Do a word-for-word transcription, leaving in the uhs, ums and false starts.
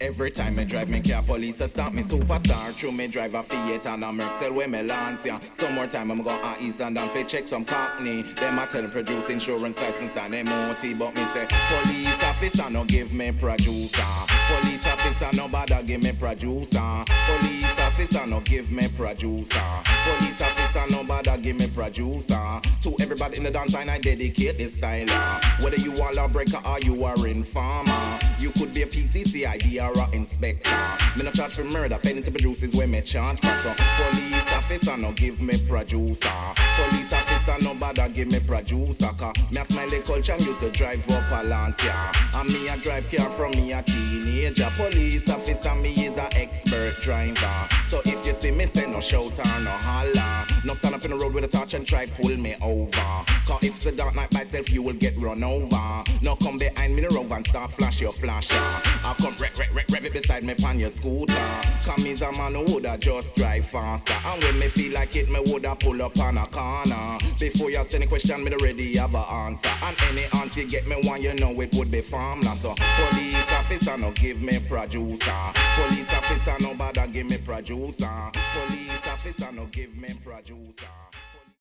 every time me drive me car, police a stop me superstar. Through me drive a Fiat and a Mercel where me lance ya. Some more time I'm going to East London fi check some cockney. Them a tell me produce insurance license and M O T, but me say police officer no give me producer. Police officer no bother give me producer. Police officer no give me producer. Police officer no bother give me producer. To everybody in the dance line I dedicate this style. Whether you are a lawbreaker or you are informer, you could be a P C C I D or a inspector. Me no charge for murder, failing to produce is where me charge for. So police officer no give me producer. Police officer no bother give me producer. Cause me a smile the culture and used to drive up a Lancia. And me a drive car from me a teenager. Police officer me is a expert driver. So if you see me say no shout or no holler, no stand up in the road with a torch and try pull me over. Cause if it's a dark night by self you will get run over. No come behind me the road and start flash your flasher. I come rev rev rev rev it beside me pan your scooter. Cause me's a man who woulda just drive faster. And when me feel like it me woulda pull up on a corner. Before you ask any question me already have a answer. And any answer you get me one you know it would be farmland. So police officer no give me producer. Police officer no bother give me producer. Police officer no give me producer.